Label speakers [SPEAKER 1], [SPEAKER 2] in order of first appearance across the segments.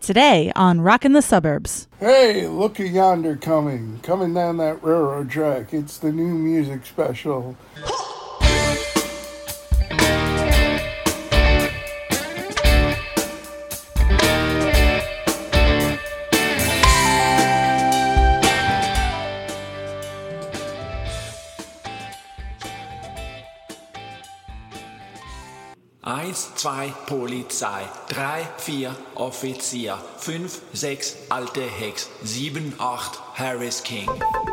[SPEAKER 1] Today on Rockin' the Suburbs.
[SPEAKER 2] Hey, look at yonder coming down that railroad track. It's the new music special.
[SPEAKER 3] Eins, zwei, Polizei, 3, 4, Offizier, 5, 6, alte Hex, 7, 8, Harris King.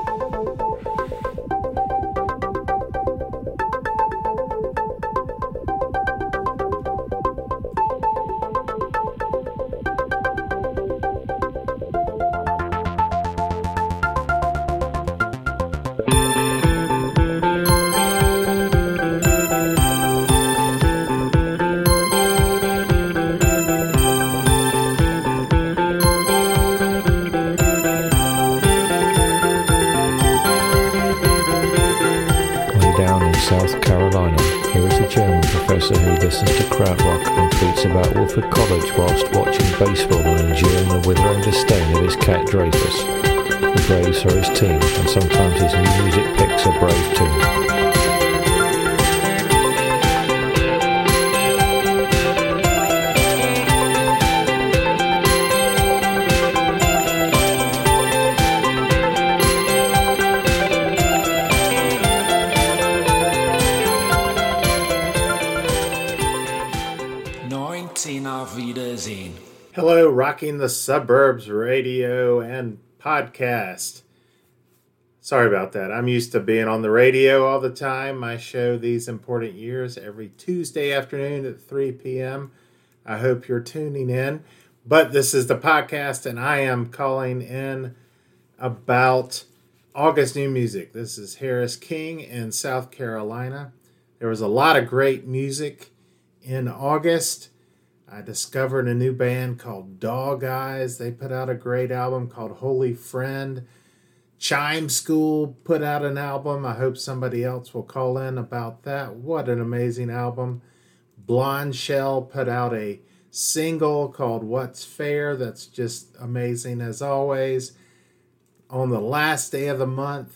[SPEAKER 4] South Carolina, here is a German professor who listens to krautrock and tweets about Wofford College whilst watching baseball and enduring the withering disdain of his cat Dreyfus. He braves for his team, and sometimes his new music picks are brave too.
[SPEAKER 3] 19 Auf Wiedersehen.
[SPEAKER 5] Hello, Rocking the Suburbs radio and podcast. Sorry about that. I'm used to being on the radio all the time. I show These Important Years every Tuesday afternoon at 3 p.m. I hope you're tuning in. But this is the podcast, and I am calling in about August new music. This is Harris King in South Carolina. There was a lot of great music in August. I discovered a new band called Dog Eyes. They put out a great album called Holy Friend. Chime School put out an album. I hope somebody else will call in about that. What an amazing album. Blonde Shell put out a single called What's Fair. That's just amazing as always. On the last day of the month,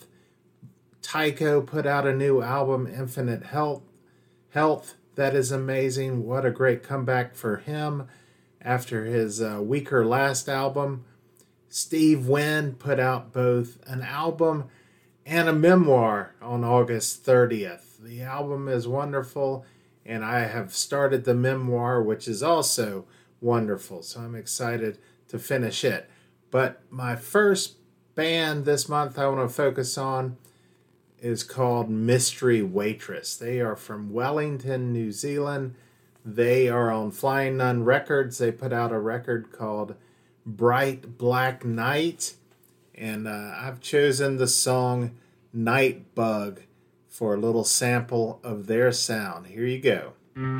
[SPEAKER 5] Tycho put out a new album, Infinite Health. That is amazing. What a great comeback for him after his weaker last album. Steve Wynn put out both an album and a memoir on August 30th. The album is wonderful, and I have started the memoir, which is also wonderful, so I'm excited to finish it. But my first band this month I want to focus on is called Mystery Waitress. They are from Wellington, New Zealand. They are on Flying Nun Records. They put out a record called Bright Black Night, and I've chosen the song Night Bug for a little sample of their sound. Here you go.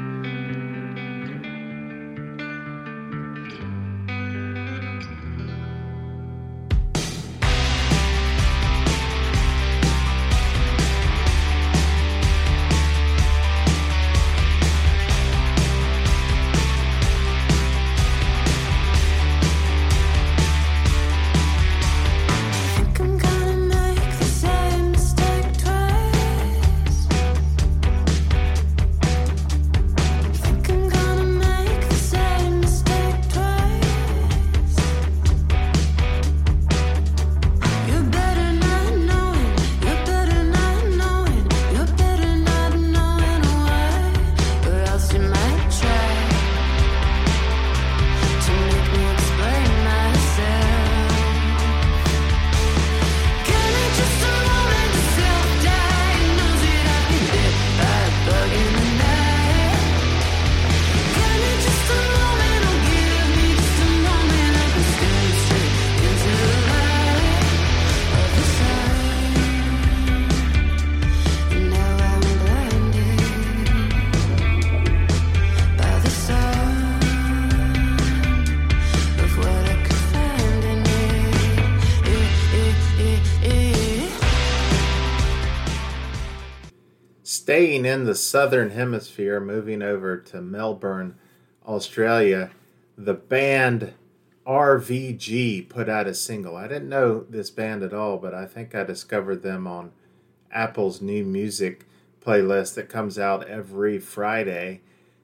[SPEAKER 5] Staying in the Southern Hemisphere, moving over to Melbourne, Australia, the band RVG put out a single. I didn't know this band at all, but I think I discovered them on Apple's new music playlist that comes out every Friday.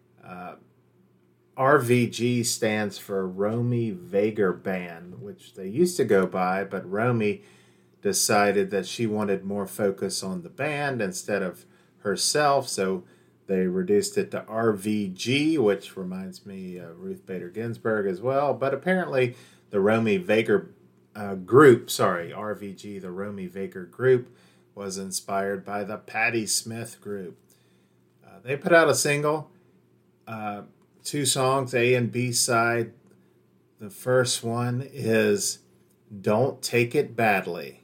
[SPEAKER 5] RVG stands for Romy Vager Band, which they used to go by, but Romy decided that she wanted more focus on the band instead of herself, so they reduced it to RVG, which reminds me of Ruth Bader Ginsburg as well. But apparently the Romy Vager group, RVG, the Romy Vager group, was inspired by the Patti Smith group. They put out a single, 2 songs, A and B side. The first one is Don't Take It Badly.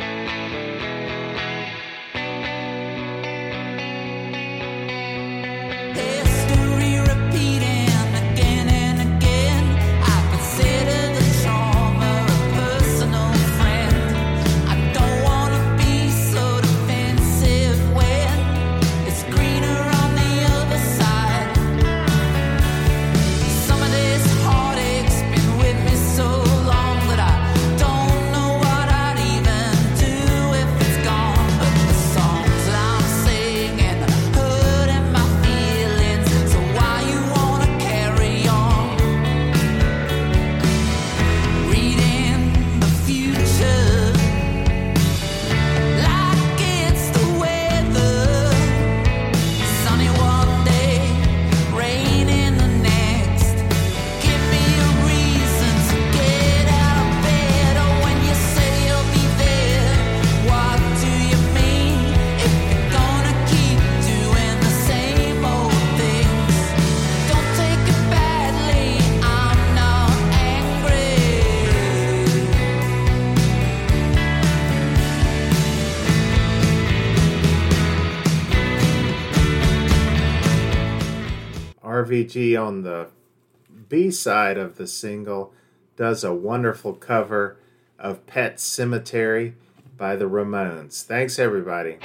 [SPEAKER 5] RVG on the B side of the single does a wonderful cover of Pet Sematary by the Ramones. Thanks, everybody.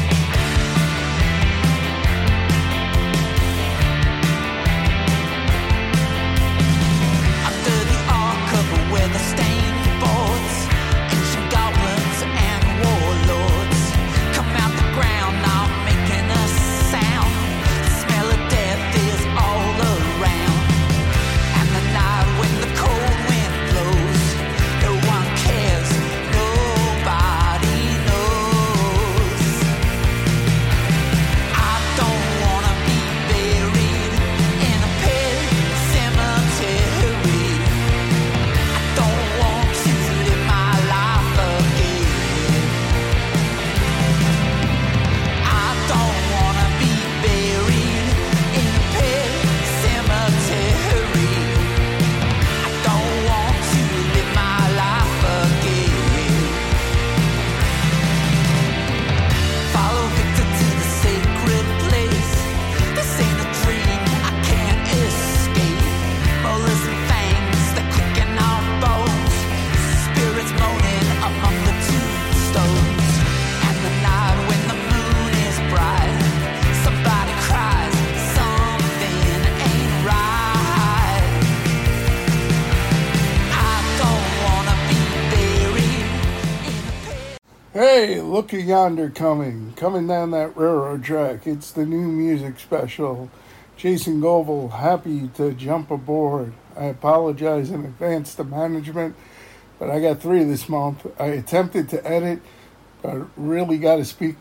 [SPEAKER 2] Hey, look yonder coming down that railroad track. It's the new music special. Jason Goebel, happy to jump aboard. I apologize in advance to management, but I got 3 this month. I attempted to edit, but really got to speak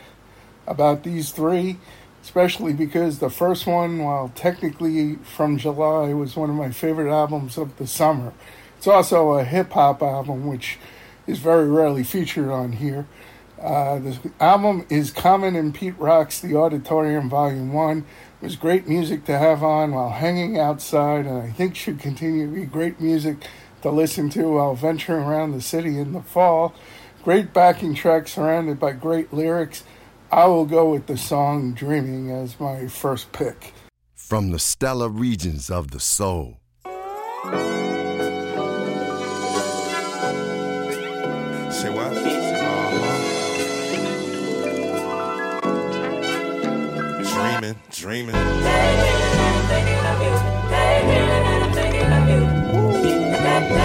[SPEAKER 2] about these 3, especially because the first one, while technically from July, was one of my favorite albums of the summer. It's also a hip-hop album, which is very rarely featured on here. This album is Common and Pete Rock's The Auditorium Volume 1. It was great music to have on while hanging outside, and I think should continue to be great music to listen to while venturing around the city in the fall. Great backing track surrounded by great lyrics. I will go with the song Dreaming as my first pick.
[SPEAKER 6] From the stellar regions of the soul. Say what? Dreaming. Thinking of you.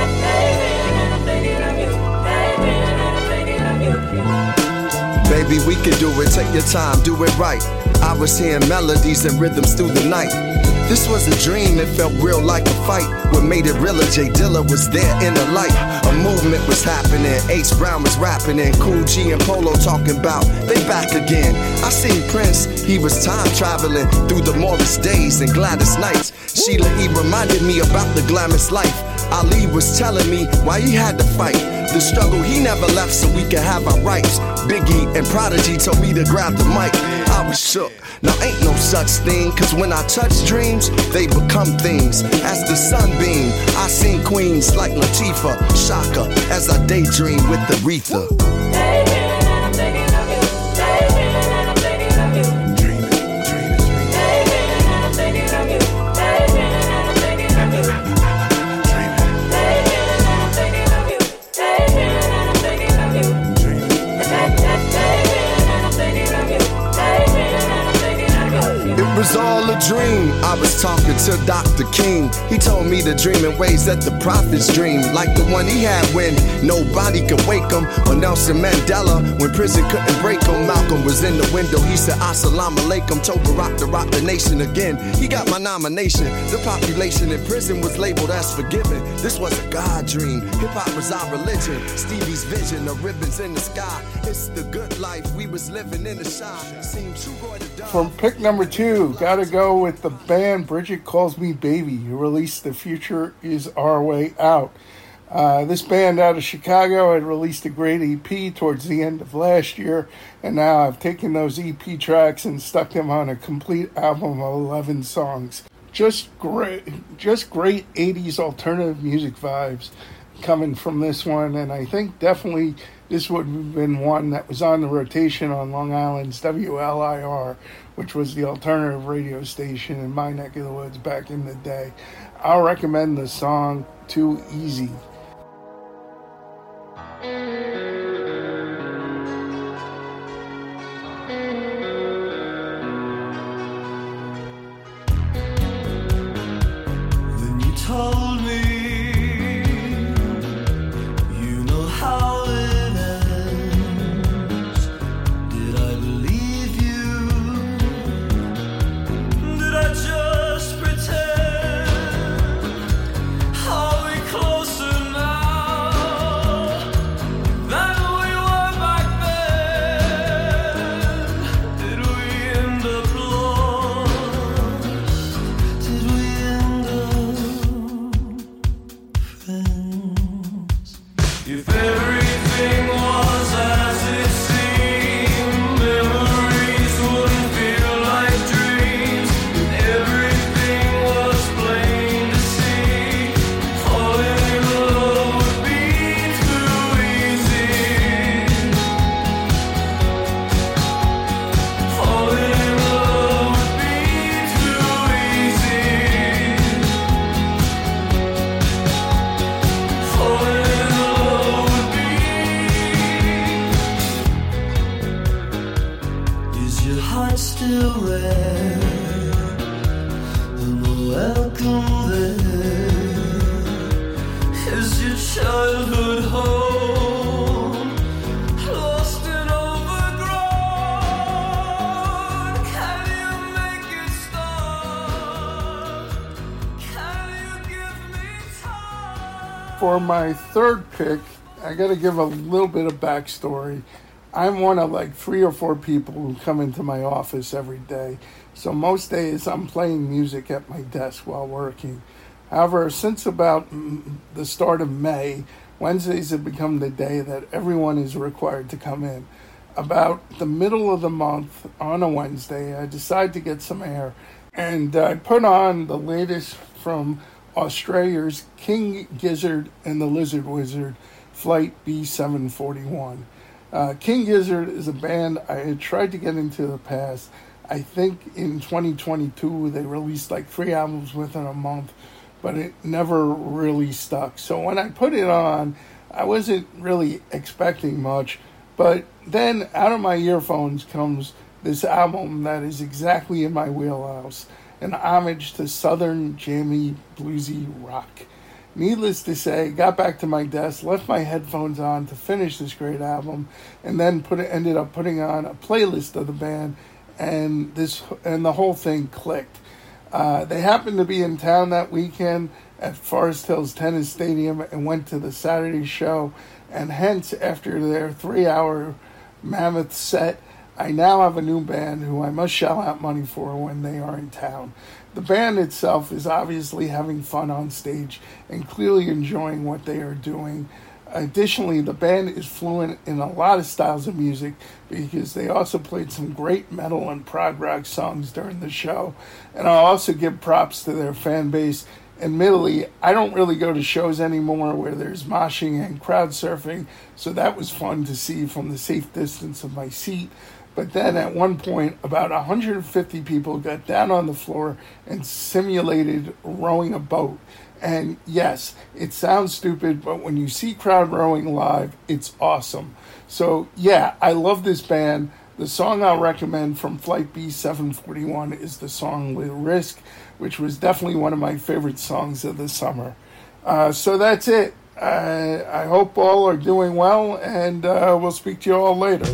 [SPEAKER 6] baby, we can do it. Take your time, do it right. I was hearing melodies and rhythms through the night. This was a dream, it felt real like a fight. What made it realer, Jay Dilla was there in the light. A movement was happening, H. Brown was rapping, and Cool G and Polo talking about they back again. I seen Prince, he was time traveling through the Morris days and Gladys nights. Sheila E. reminded me about the glamorous life. Ali was telling me why he had to fight. The struggle he never left so we could have our rights. Biggie and Prodigy told me to grab the mic. I was shook. Now ain't no such thing, cause when I touch dreams, they become things. As the sunbeam, I seen queens like Latifah, Shaka, as I daydream with Aretha. It was all a dream. I was talking to Dr. King. He told me to dream in ways that the prophets dream, like the one he had when nobody could wake him, or Nelson Mandela when prison couldn't break him. Malcolm was in the window, he said assalamu alaikum, told Barack to rock the nation again. He got my nomination. The population in prison was labeled as forgiven. This was a God dream. Hip-hop was our religion. Stevie's vision, the ribbons in the sky. It's the good life we was living in the shy. Seemed true, boy, to die.
[SPEAKER 2] From pick number 2, gotta go with the band Bridget Calls Me Baby, who released The Future Is Our Way Out. This band out of Chicago had released a great EP towards the end of last year, and now I've taken those EP tracks and stuck them on a complete album of 11 songs. Just great 80s alternative music vibes coming from this one, and I think definitely this would have been one that was on the rotation on Long Island's WLIR, which was the alternative radio station in my neck of the woods back in the day. I'll recommend the song Too Easy.
[SPEAKER 7] Then you told me, you know how it ends. Did I believe you? Did I just pretend? Are we closer now than we were back then? Did we end up lost? Did we end up friends? If everything was as it seemed, memories wouldn't feel like dreams. If everything was plain to see, falling in love would be too easy. Falling in love would be too easy. Falling in love would be. Is your heart still red? And the welcome there? Is your childhood home lost and overgrown? Can you make it stop? Can you give me time?
[SPEAKER 2] For my third pick, I gotta give a little bit of backstory. I'm one of like 3 or 4 people who come into my office every day. So most days I'm playing music at my desk while working. However, since about the start of May, Wednesdays have become the day that everyone is required to come in. About the middle of the month on a Wednesday, I decide to get some air, and I put on the latest from Australia's King Gizzard and the Lizard Wizard, Flight B741. King Gizzard is a band I had tried to get into the past. I think in 2022 they released like 3 albums within a month, but it never really stuck. So when I put it on, I wasn't really expecting much, but then out of my earphones comes this album that is exactly in my wheelhouse, an homage to southern jammy bluesy rock. Needless to say, got back to my desk, left my headphones on to finish this great album, and then ended up putting on a playlist of the band, and the whole thing clicked. They happened to be in town that weekend at Forest Hills Tennis Stadium and went to the Saturday show, and hence, after their 3-hour mammoth set, I now have a new band who I must shell out money for when they are in town. The band itself is obviously having fun on stage and clearly enjoying what they are doing. Additionally, the band is fluent in a lot of styles of music because they also played some great metal and prog rock songs during the show. And I'll also give props to their fan base. Admittedly, I don't really go to shows anymore where there's moshing and crowd surfing, so that was fun to see from the safe distance of my seat. But then at one point, about 150 people got down on the floor and simulated rowing a boat. And yes, it sounds stupid, but when you see crowd rowing live, it's awesome. So yeah, I love this band. The song I'll recommend from Flight B741 is the song with Risk, which was definitely one of my favorite songs of the summer. So that's it. I hope all are doing well, and we'll speak to you all later.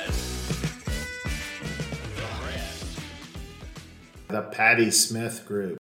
[SPEAKER 5] The Patti Smith Group.